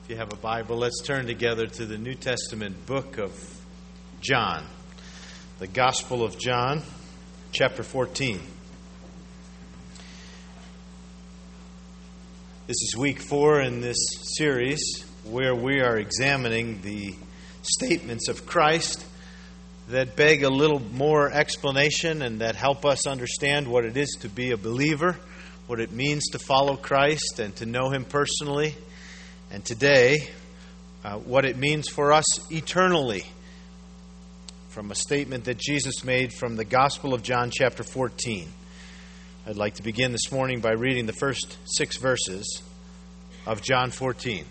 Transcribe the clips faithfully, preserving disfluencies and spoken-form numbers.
you have a Bible, let's turn together to the New Testament book of John, the Gospel of John, chapter fourteen. This is week four in this series where we are examining the statements of Christ that beg a little more explanation and that help us understand what it is to be a believer, what it means to follow Christ and to know Him personally, and today, uh, what it means for us eternally, from a statement that Jesus made from the Gospel of John, chapter fourteen. I'd like to begin this morning by reading the first six verses of John fourteen.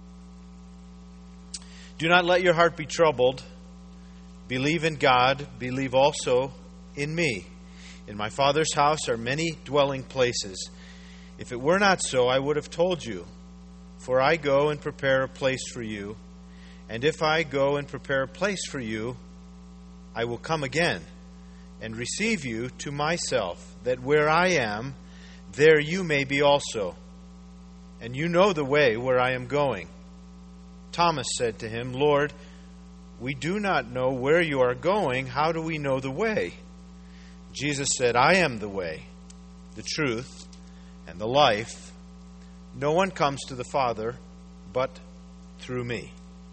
Do not let your heart be troubled. Believe in God, believe also in me. In my Father's house are many dwelling places. If it were not so, I would have told you. For I go and prepare a place for you. And if I go and prepare a place for you, I will come again and receive you to myself, that where I am, there you may be also. And you know the way where I am going. Thomas said to him, Lord, we do not know where you are going. How do we know the way? Jesus said, I am the way, the truth, and the life. No one comes to the Father but through me.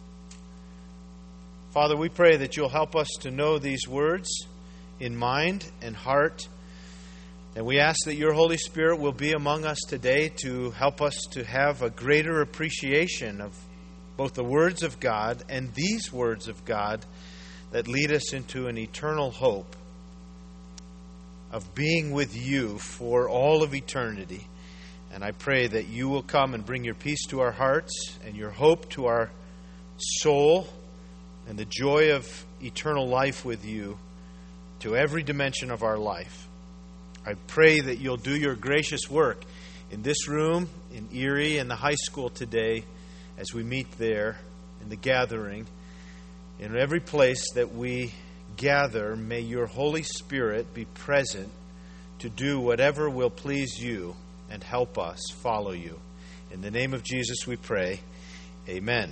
Father, we pray that you'll help us to know these words in mind and heart. And we ask that your Holy Spirit will be among us today to help us to have a greater appreciation of both the words of God and these words of God that lead us into an eternal hope of being with you for all of eternity. And I pray that you will come and bring your peace to our hearts and your hope to our soul and the joy of eternal life with you to every dimension of our life. I pray that you'll do your gracious work in this room, in Erie, and the high school today as we meet there in the gathering. In every place that we gather, may your Holy Spirit be present to do whatever will please you and help us follow you. In the name of Jesus we pray. Amen.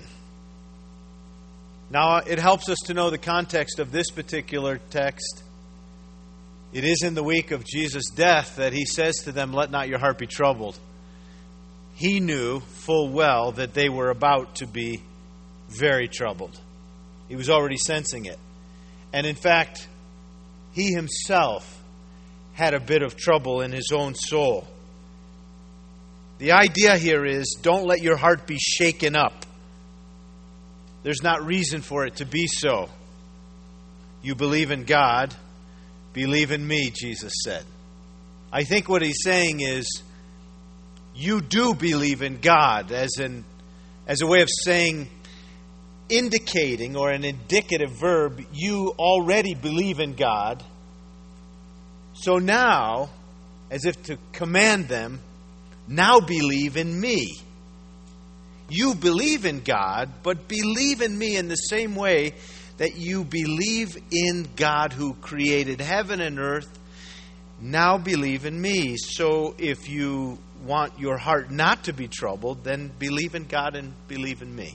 Now, it helps us to know the context of this particular text. It is in the week of Jesus' death that he says to them, let not your heart be troubled. He knew full well that they were about to be very troubled. He was already sensing it. And in fact, he himself had a bit of trouble in his own soul. The idea here is, don't let your heart be shaken up. There's not reason for it to be so. You believe in God, believe in me, Jesus said. I think what he's saying is, you do believe in God, as an as a way of saying, indicating, or an indicative verb, you already believe in God. So now, as if to command them, now believe in me. You believe in God, but believe in me in the same way that you believe in God who created heaven and earth. Now believe in me. So if you want your heart not to be troubled, then believe in God and believe in me.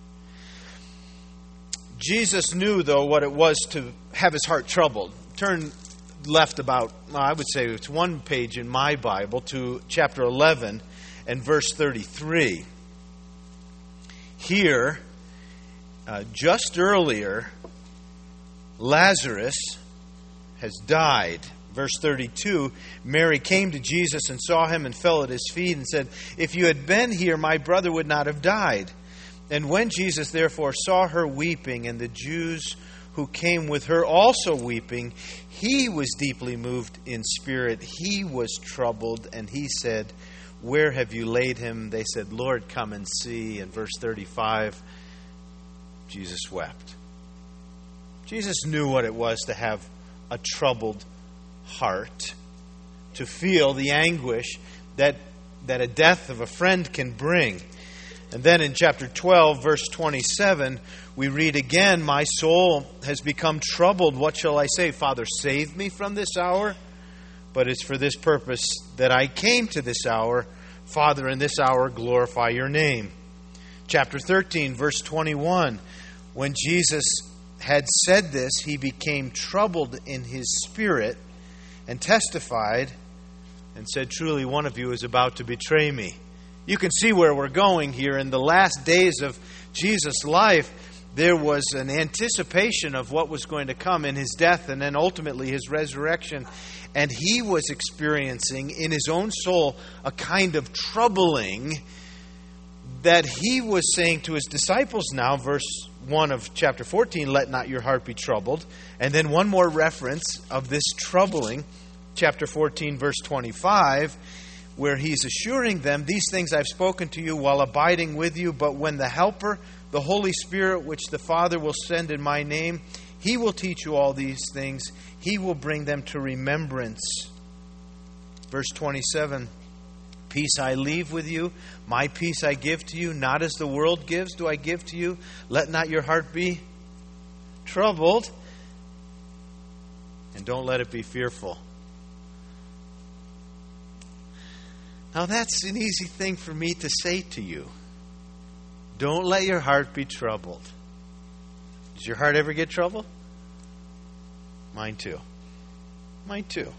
Jesus knew, though, what it was to have his heart troubled. Turn left about, I would say it's one page in my Bible, to chapter eleven and verse thirty-three. Here, uh, just earlier, Lazarus has died. Verse thirty-two, Mary came to Jesus and saw him and fell at his feet and said, if you had been here, my brother would not have died. And when Jesus therefore saw her weeping, and the Jews who came with her also weeping, he was deeply moved in spirit. He was troubled, and he said, where have you laid him? They said, Lord, come and see. And verse thirty-five, Jesus wept. Jesus knew what it was to have a troubled heart, to feel the anguish that, that a death of a friend can bring. And then in chapter twelve, verse twenty-seven, we read again, my soul has become troubled. What shall I say? Father, save me from this hour. But it's for this purpose that I came to this hour. Father, in this hour glorify your name. Chapter thirteen, verse twenty-one. When Jesus had said this, he became troubled in his spirit and testified and said, "Truly one of you is about to betray me." You can see where we're going here. In the last days of Jesus' life, there was an anticipation of what was going to come in his death and then ultimately his resurrection. And he was experiencing in his own soul a kind of troubling that he was saying to his disciples now, verse one of chapter fourteen, "Let not your heart be troubled." And then one more reference of this troubling, chapter fourteen, verse twenty-five, where he's assuring them, "These things I've spoken to you while abiding with you, but when the Helper, the Holy Spirit, which the Father will send in my name, He will teach you all these things. He will bring them to remembrance." Verse twenty-seven, "Peace I leave with you, my peace I give to you. Not as the world gives do I give to you. Let not your heart be troubled, and don't let it be fearful." Now that's an easy thing for me to say to you. Don't let your heart be troubled. Does your heart ever get troubled? Mine too. Mine too.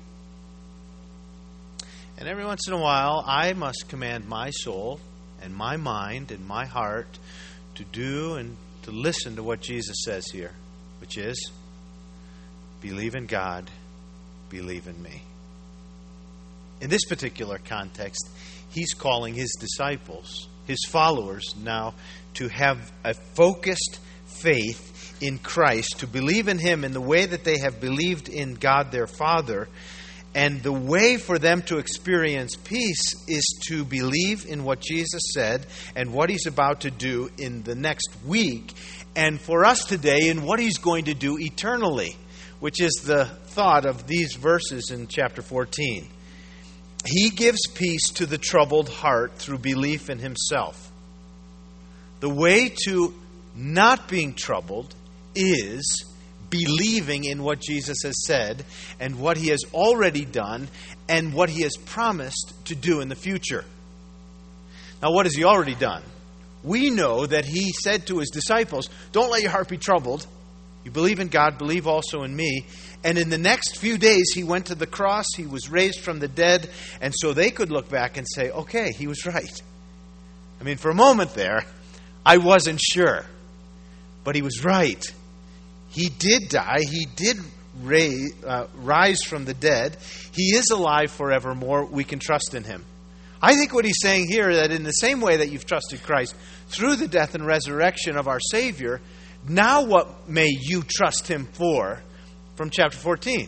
And every once in a while, I must command my soul and my mind and my heart to do and to listen to what Jesus says here, which is, believe in God, believe in me. In this particular context, he's calling his disciples, his followers now, to have a focused faith in Christ, to believe in him in the way that they have believed in God their Father. And the way for them to experience peace is to believe in what Jesus said and what he's about to do in the next week, and for us today in what he's going to do eternally, which is the thought of these verses in chapter fourteen. He gives peace to the troubled heart through belief in himself. The way to not being troubled is believing in what Jesus has said and what he has already done and what he has promised to do in the future. Now, what has he already done? We know that he said to his disciples, "Don't let your heart be troubled. You believe in God, believe also in me." And in the next few days, he went to the cross. He was raised from the dead. And so they could look back and say, okay, he was right. I mean, for a moment there, I wasn't sure. But he was right. He did die. He did raise, uh, rise from the dead. He is alive forevermore. We can trust in him. I think what he's saying here, that in the same way that you've trusted Christ through the death and resurrection of our Savior, now what may you trust him for from chapter fourteen?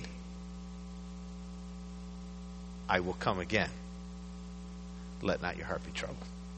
I will come again. Let not your heart be troubled.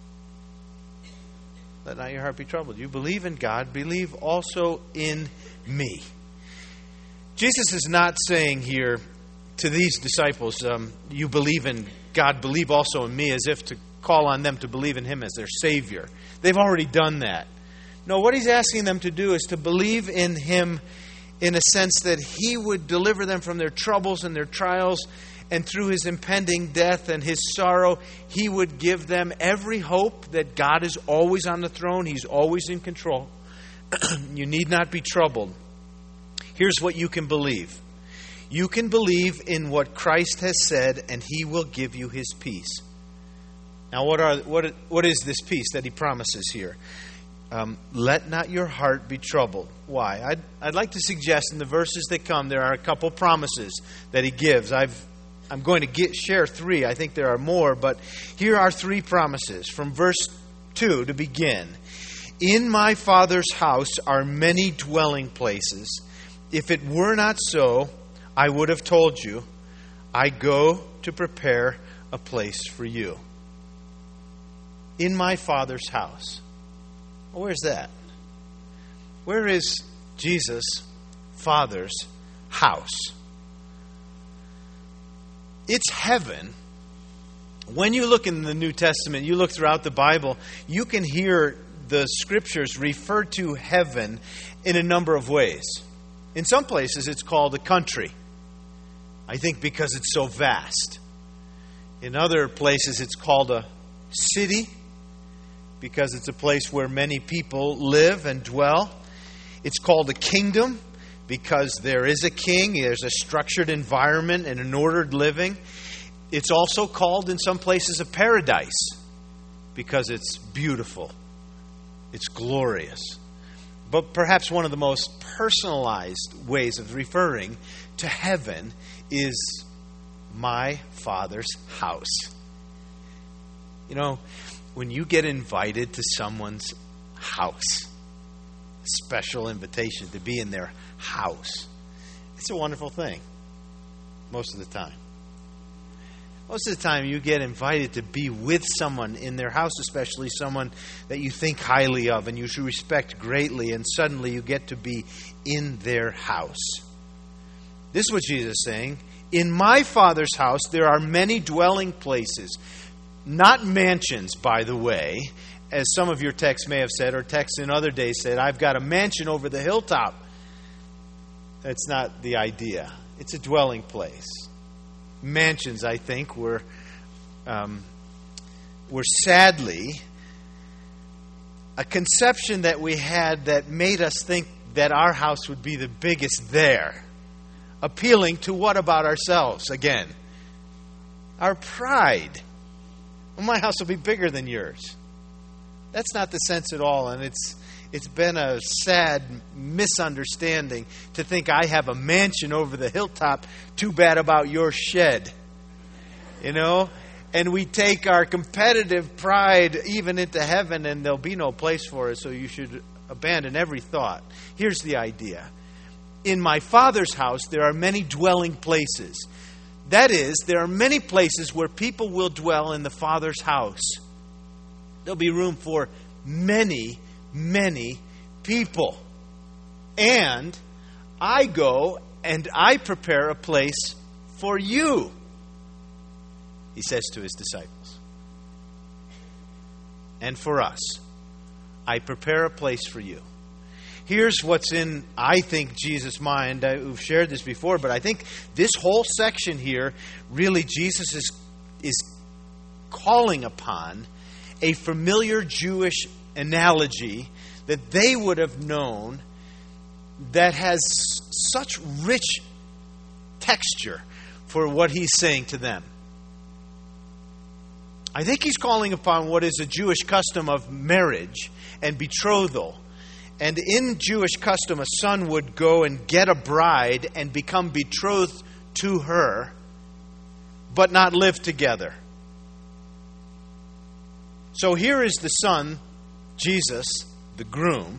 Let not your heart be troubled. You believe in God, believe also in me. Jesus is not saying here to these disciples, um, you believe in God, believe also in me, as if to call on them to believe in him as their Savior. They've already done that. No, what he's asking them to do is to believe in him in a sense that he would deliver them from their troubles and their trials, and through his impending death and his sorrow, he would give them every hope that God is always on the throne. He's always in control. You need not be troubled. Here's what you can believe. You can believe in what Christ has said, and he will give you his peace. Now, what are what what is this peace that he promises here? Um, let not your heart be troubled. Why? I'd, I'd like to suggest in the verses that come, there are a couple promises that he gives. I've, I'm going to get, share three. I think there are more, but here are three promises. From verse two to begin. In my Father's house are many dwelling places. If it were not so, I would have told you, I go to prepare a place for you. In my Father's house. Well, where's that? Where is Jesus' Father's house? It's heaven. When you look in the New Testament, you look throughout the Bible, you can hear the Scriptures refer to heaven in a number of ways. In some places, it's called a country. I think because it's so vast. In other places, it's called a city, because it's a place where many people live and dwell. It's called a kingdom because there is a king. There's a structured environment and an ordered living. It's also called in some places a paradise because it's beautiful. It's glorious. But perhaps one of the most personalized ways of referring to heaven is my Father's house. You know, when you get invited to someone's house, a special invitation to be in their house, it's a wonderful thing most of the time. Most of the time you get invited to be with someone in their house, especially someone that you think highly of and you should respect greatly, and suddenly you get to be in their house. This is what Jesus is saying. In my Father's house there are many dwelling places. Not mansions, by the way, as some of your texts may have said, or texts in other days said, I've got a mansion over the hilltop. That's not the idea. It's a dwelling place. Mansions, I think, were um, were sadly a conception that we had that made us think that our house would be the biggest there. Appealing to what about ourselves again? Our pride. Well, my house will be bigger than yours. That's not the sense at all, and it's it's been a sad misunderstanding to think I have a mansion over the hilltop. Too bad about your shed. You know? And we take our competitive pride even into heaven, and there'll be no place for us, so you should abandon every thought. Here's the idea. In my Father's house, there are many dwelling places. That is, there are many places where people will dwell in the Father's house. There'll be room for many, many people. And I go and I prepare a place for you, he says to his disciples. And for us, I prepare a place for you. Here's what's in, I think, Jesus' mind. I, we've shared this before, but I think this whole section here, really Jesus is, is calling upon a familiar Jewish analogy that they would have known that has such rich texture for what he's saying to them. I think he's calling upon what is a Jewish custom of marriage and betrothal. And in Jewish custom, a son would go and get a bride and become betrothed to her, but not live together. So here is the son, Jesus, the groom,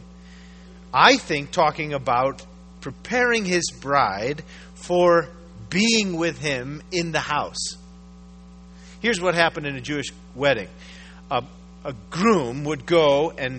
I think talking about preparing his bride for being with him in the house. Here's what happened in a Jewish wedding. A, a groom would go and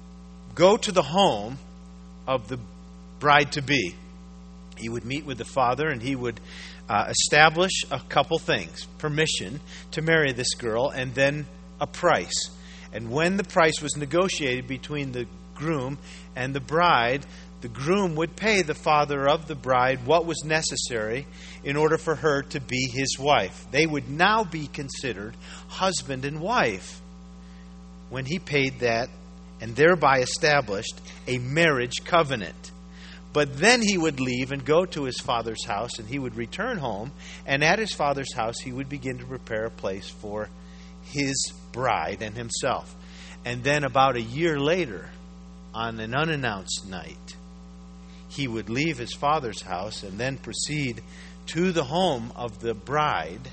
go to the home of the bride-to-be. He would meet with the father and he would uh, establish a couple things. Permission to marry this girl and then a price. And when the price was negotiated between the groom and the bride, the groom would pay the father of the bride what was necessary in order for her to be his wife. They would now be considered husband and wife when he paid that and thereby established a marriage covenant. But then he would leave and go to his father's house, and he would return home, and at his father's house he would begin to prepare a place for his bride and himself. And then about a year later, on an unannounced night, he would leave his father's house and then proceed to the home of the bride,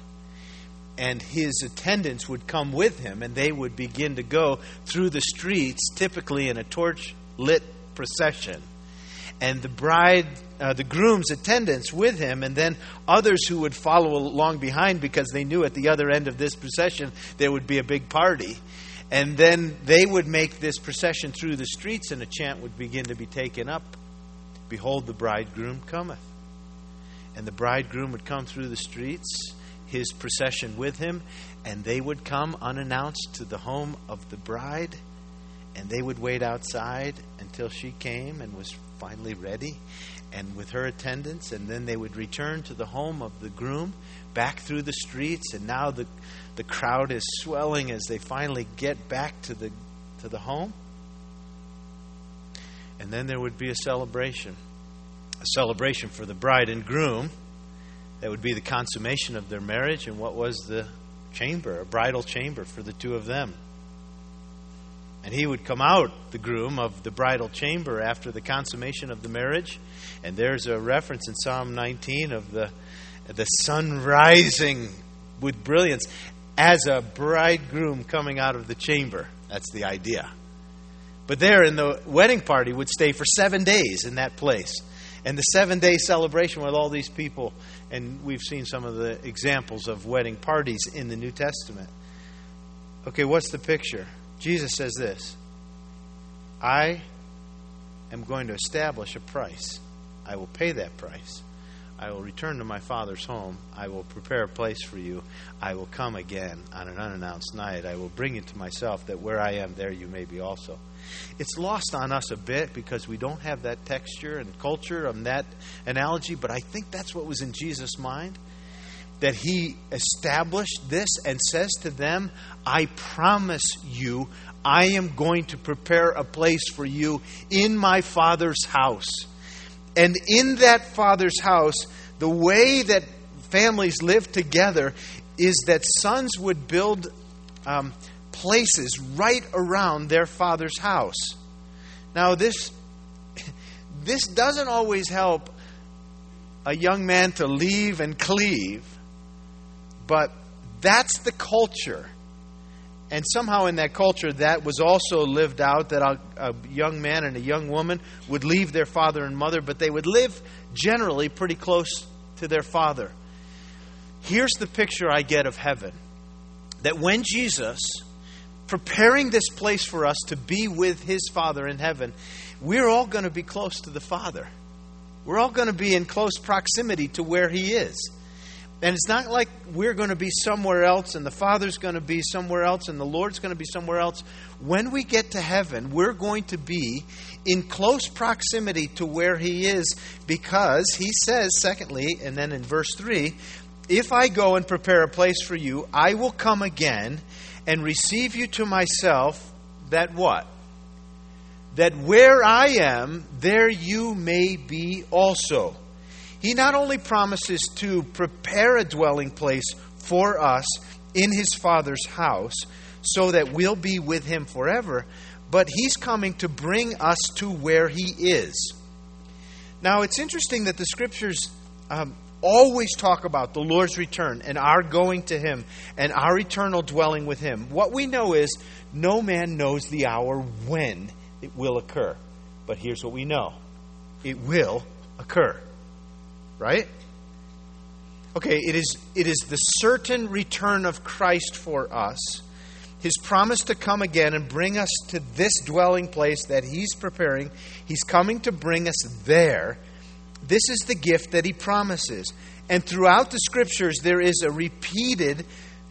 and his attendants would come with him, and they would begin to go through the streets, typically in a torch-lit procession. And the bride, uh, the groom's attendants with him, and then others who would follow along behind because they knew at the other end of this procession there would be a big party. And then they would make this procession through the streets, and a chant would begin to be taken up. Behold, the bridegroom cometh. And the bridegroom would come through the streets, his procession with him, and they would come unannounced to the home of the bride, and they would wait outside until she came and was finally ready, and with her attendants, and then they would return to the home of the groom, back through the streets, and now the the crowd is swelling as they finally get back to the to the home. And then there would be a celebration. A celebration for the bride and groom. That would be the consummation of their marriage. And what was the chamber? A bridal chamber for the two of them. And he would come out, the groom, of the bridal chamber after the consummation of the marriage. And there's a reference in Psalm nineteen of the, the sun rising with brilliance as a bridegroom coming out of the chamber. That's the idea. But there in the wedding party would stay for seven days in that place. And the seven-day celebration with all these people. And we've seen some of the examples of wedding parties in the New Testament. Okay, what's the picture? Jesus says this: I am going to establish a price. I will pay that price. I will return to my Father's home. I will prepare a place for you. I will come again on an unannounced night. I will bring you to myself, that where I am, there you may be also. It's lost on us a bit because we don't have that texture and culture of that analogy, but I think that's what was in Jesus' mind. That he established this and says to them, I promise you, I am going to prepare a place for you in my Father's house. And in that Father's house, the way that families live together is that sons would build um, places right around their father's house. Now, this this doesn't always help a young man to leave and cleave, but that's the culture. And somehow in that culture, that was also lived out, that a, a young man and a young woman would leave their father and mother, but they would live generally pretty close to their father. Here's the picture I get of heaven. That when Jesus, preparing this place for us to be with his Father in heaven, we're all going to be close to the Father. We're all going to be in close proximity to where he is. And it's not like we're going to be somewhere else and the Father's going to be somewhere else and the Lord's going to be somewhere else. When we get to heaven, we're going to be in close proximity to where he is, because he says, secondly, and then in verse three, if I go and prepare a place for you, I will come again and receive you to myself, that what? That where I am, there you may be also. He not only promises to prepare a dwelling place for us in his Father's house so that we'll be with him forever, but he's coming to bring us to where he is. Now, it's interesting that the Scriptures um, always talk about the Lord's return and our going to him and our eternal dwelling with him. What we know is no man knows the hour when it will occur. But here's what we know. It will occur. Right? Okay, it is it is the certain return of Christ for us. His promise to come again and bring us to this dwelling place that he's preparing. He's coming to bring us there. This is the gift that he promises. And throughout the Scriptures, there is a repeated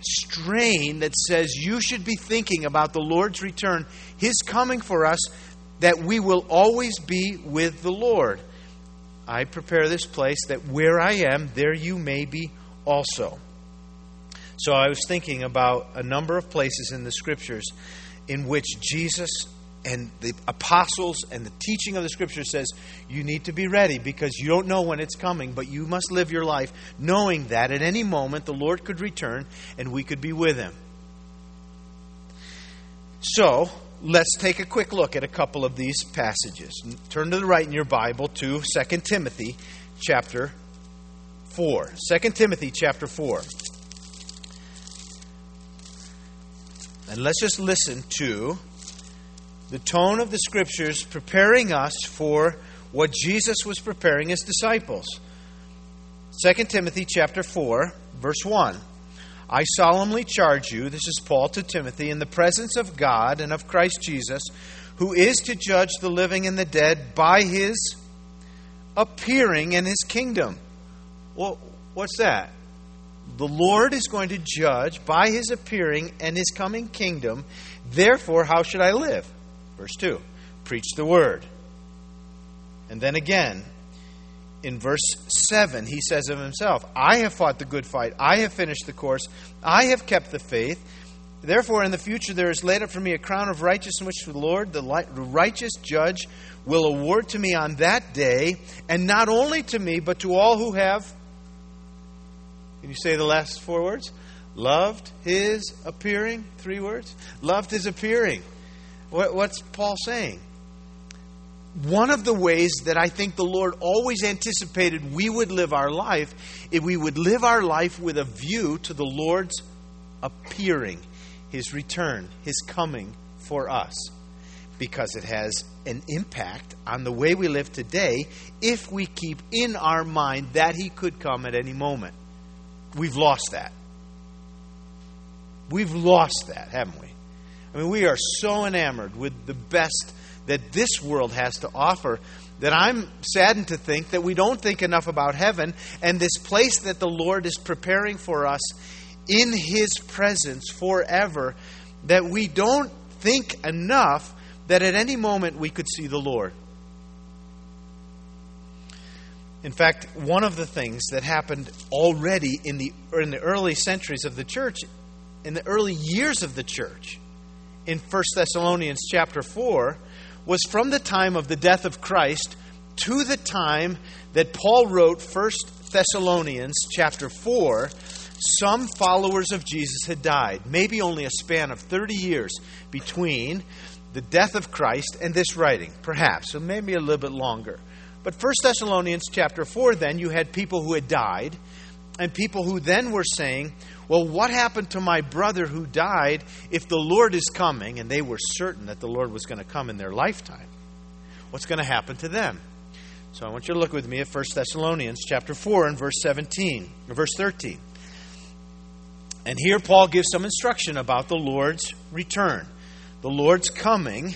strain that says you should be thinking about the Lord's return, his coming for us, that we will always be with the Lord. I prepare this place that where I am, there you may be also. So I was thinking about a number of places in the Scriptures in which Jesus and the apostles and the teaching of the Scripture says you need to be ready because you don't know when it's coming, but you must live your life knowing that at any moment the Lord could return and we could be with him. So let's take a quick look at a couple of these passages. Turn to the right in your Bible to Second Timothy chapter four. Second Timothy chapter four. And let's just listen to the tone of the Scriptures preparing us for what Jesus was preparing his disciples. Second Timothy chapter four, verse one. I solemnly charge you, this is Paul to Timothy, in the presence of God and of Christ Jesus, who is to judge the living and the dead by his appearing in his kingdom. Well, what's that? The Lord is going to judge by his appearing and his coming kingdom. Therefore, how should I live? Verse two, preach the word. And then again, in verse seven, he says of himself, I have fought the good fight. I have finished the course. I have kept the faith. Therefore, in the future there is laid up for me a crown of righteousness, which the Lord, the righteous judge, will award to me on that day, and not only to me, but to all who have, can you say the last four words? Loved his appearing. Three words. Loved his appearing. What, what's Paul saying? One of the ways that I think the Lord always anticipated we would live our life, if we would live our life with a view to the Lord's appearing, His return, His coming for us. Because it has an impact on the way we live today if we keep in our mind that He could come at any moment. We've lost that. We've lost that, haven't we? I mean, we are so enamored with the best that this world has to offer that I'm saddened to think that we don't think enough about heaven and this place that the Lord is preparing for us in His presence forever, that we don't think enough that at any moment we could see the Lord. In fact, one of the things that happened already in the in the early centuries of the church, in the early years of the church, in First Thessalonians chapter four, was from the time of the death of Christ to the time that Paul wrote First Thessalonians chapter four, some followers of Jesus had died. Maybe only a span of thirty years between the death of Christ and this writing, perhaps, so maybe a little bit longer. But First Thessalonians chapter four, then, you had people who had died, and people who then were saying, well, what happened to my brother who died if the Lord is coming? And they were certain that the Lord was going to come in their lifetime. What's going to happen to them? So I want you to look with me at First Thessalonians chapter four and verse seventeen, or verse thirteen. And here Paul gives some instruction about the Lord's return, the Lord's coming.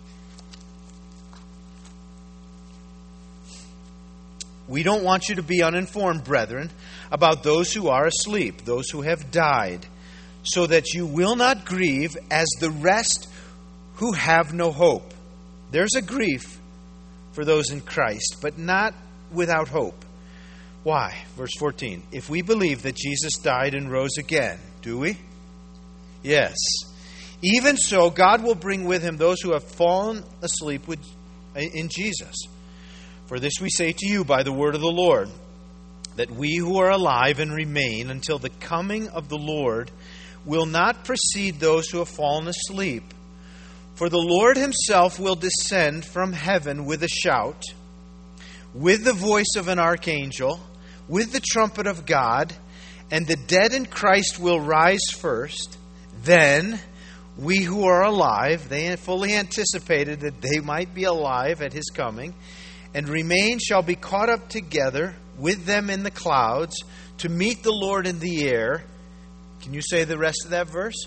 We don't want you to be uninformed, brethren, about those who are asleep, those who have died, so that you will not grieve as the rest who have no hope. There's a grief for those in Christ, but not without hope. Why? Verse fourteen. If we believe that Jesus died and rose again, do we? Yes. Even so, God will bring with Him those who have fallen asleep with, in Jesus. For this we say to you by the word of the Lord, that we who are alive and remain until the coming of the Lord will not precede those who have fallen asleep. For the Lord Himself will descend from heaven with a shout, with the voice of an archangel, with the trumpet of God, and the dead in Christ will rise first. Then we who are alive, they fully anticipated that they might be alive at His coming, and remain shall be caught up together with them in the clouds to meet the Lord in the air. Can you say the rest of that verse?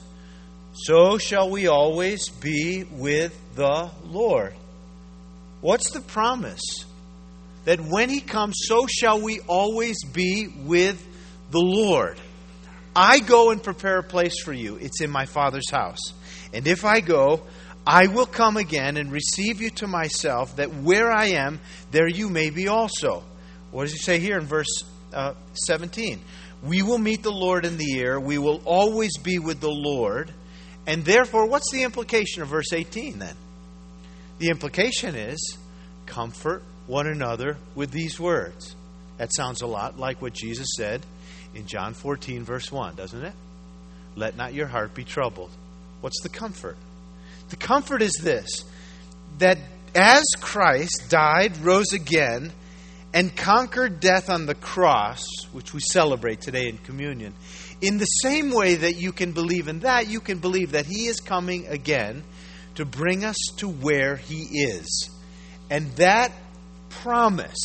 So shall we always be with the Lord. What's the promise? That when He comes, so shall we always be with the Lord. I go and prepare a place for you. It's in my Father's house. And if I go, I will come again and receive you to myself, that where I am, there you may be also. What does He say here in verse uh, seventeen? We will meet the Lord in the air. We will always be with the Lord. And therefore, what's the implication of verse eighteen then? The implication is, comfort one another with these words. That sounds a lot like what Jesus said in John fourteen, verse one, doesn't it? Let not your heart be troubled. What's the comfort? The comfort is this, that as Christ died, rose again, and conquered death on the cross, which we celebrate today in communion, in the same way that you can believe in that, you can believe that He is coming again to bring us to where He is. And that promise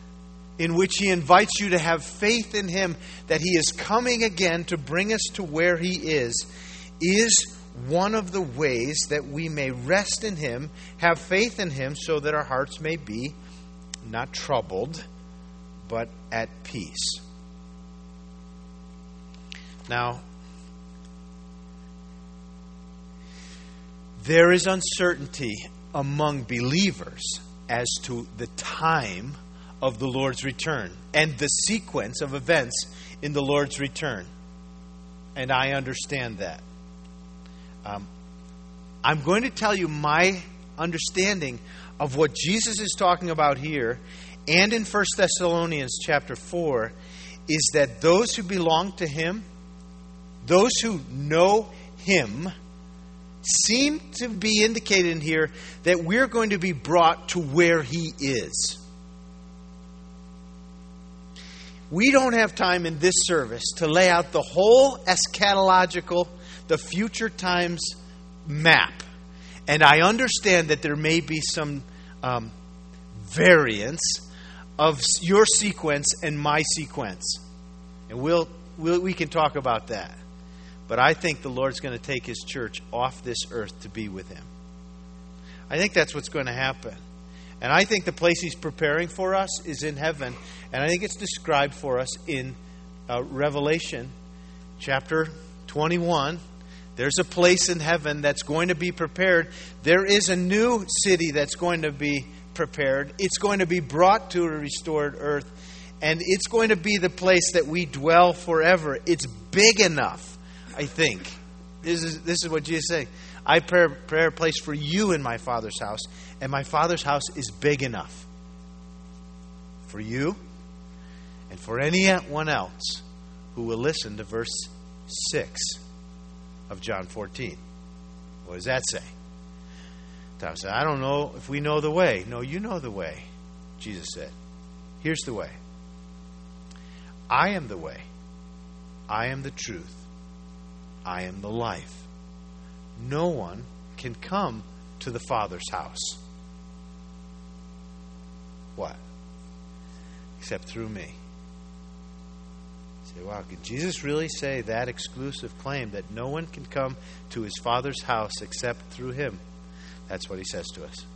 in which He invites you to have faith in Him, that He is coming again to bring us to where He is, is one of the ways that we may rest in Him, have faith in Him, so that our hearts may be not troubled, but at peace. Now, there is uncertainty among believers as to the time of the Lord's return and the sequence of events in the Lord's return. And I understand that. Um, I'm going to tell you my understanding of what Jesus is talking about here and in First Thessalonians chapter four is that those who belong to Him, those who know Him, seem to be indicated in here that we're going to be brought to where He is. We don't have time in this service to lay out the whole eschatological, the future times map. And I understand that there may be some um, variance of your sequence and my sequence. And we'll, we'll we can talk about that. But I think the Lord's going to take His church off this earth to be with Him. I think that's what's going to happen. And I think the place He's preparing for us is in heaven. And I think it's described for us in uh, Revelation chapter twenty-one. There's a place in heaven that's going to be prepared. There is a new city that's going to be prepared. It's going to be brought to a restored earth. And it's going to be the place that we dwell forever. It's big enough, I think. This is, this is what Jesus is saying. I prepare, prepare a place for you in my Father's house. And my Father's house is big enough for you and for anyone else who will listen to verse six of John fourteen. What does that say? Thomas said, I don't know if we know the way. No, you know the way, Jesus said. Here's the way. I am the way. I am the truth. I am the life. No one can come to the Father's house. What? Except through me. You say, wow, can Jesus really say that exclusive claim that no one can come to His Father's house except through Him? That's what He says to us.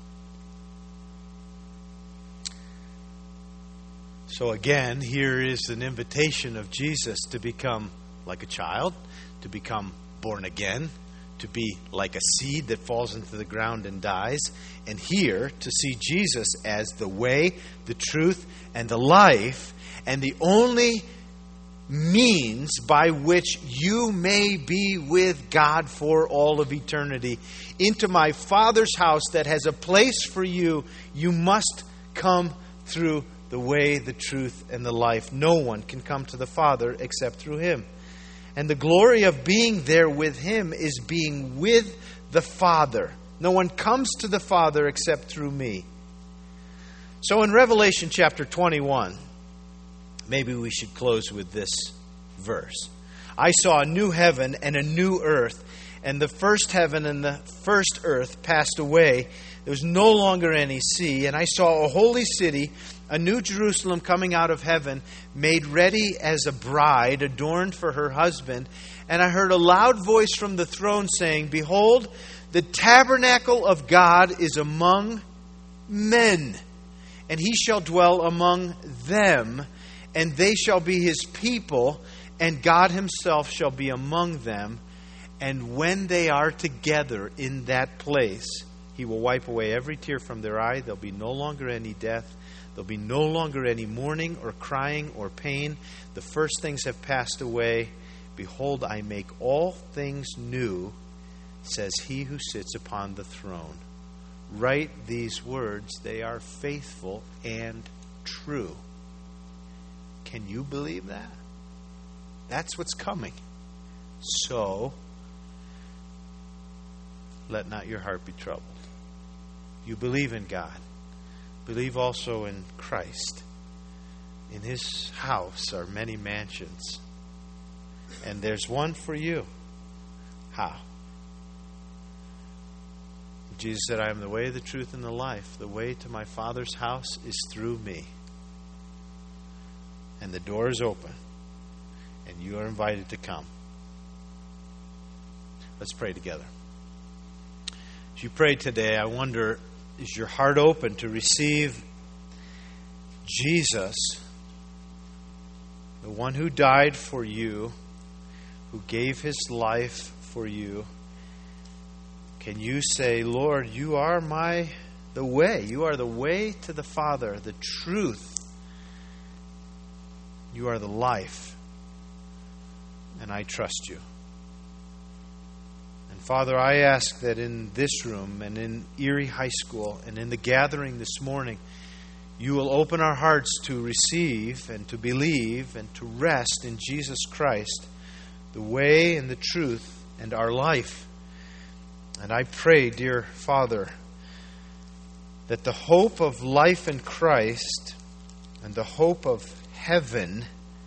So again, here is an invitation of Jesus to become like a child, to become born again, to be like a seed that falls into the ground and dies. And here, to see Jesus as the way, the truth, and the life, and the only means by which you may be with God for all of eternity. Into my Father's house that has a place for you, you must come through the way, the truth, and the life. No one can come to the Father except through Him. And the glory of being there with Him is being with the Father. No one comes to the Father except through me. So in Revelation chapter twenty-one, maybe we should close with this verse. I saw a new heaven and a new earth, and the first heaven and the first earth passed away. There was no longer any sea. And I saw a holy city, a new Jerusalem coming out of heaven, made ready as a bride, adorned for her husband. And I heard a loud voice from the throne saying, Behold, the tabernacle of God is among men, and He shall dwell among them, and they shall be His people, and God Himself shall be among them. And when they are together in that place, He will wipe away every tear from their eye. There'll be no longer any death. There'll be no longer any mourning or crying or pain. The first things have passed away. Behold, I make all things new, says He who sits upon the throne. Write these words. They are faithful and true. Can you believe that? That's what's coming. So, let not your heart be troubled. You believe in God. Believe also in Christ. In His house are many mansions. And there's one for you. How? Jesus said, I am the way, the truth, and the life. The way to my Father's house is through me. And the door is open. And you are invited to come. Let's pray together. As you pray today, I wonder, is your heart open to receive Jesus, the one who died for you, who gave His life for you? Can you say, Lord, you are my the way. You are the way to the Father, the truth. You are the life. And I trust you. And Father, I ask that in this room and in Erie High School and in the gathering this morning, you will open our hearts to receive and to believe and to rest in Jesus Christ, the way and the truth and our life. And I pray, dear Father, that the hope of life in Christ and the hope of heaven,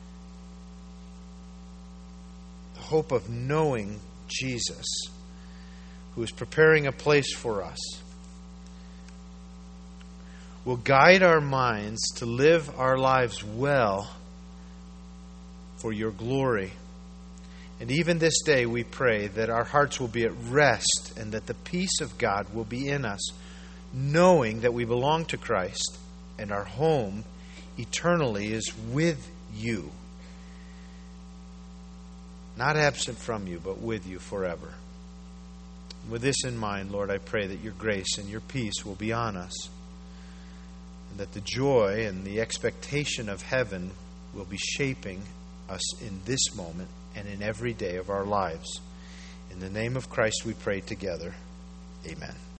the hope of knowing Jesus, who is preparing a place for us, will guide our minds to live our lives well for your glory. And even this day we pray that our hearts will be at rest and that the peace of God will be in us, knowing that we belong to Christ and our home eternally is with you. Not absent from you, but with you forever. With this in mind, Lord, I pray that your grace and your peace will be on us, and that the joy and the expectation of heaven will be shaping us in this moment and in every day of our lives. In the name of Christ we pray together. Amen.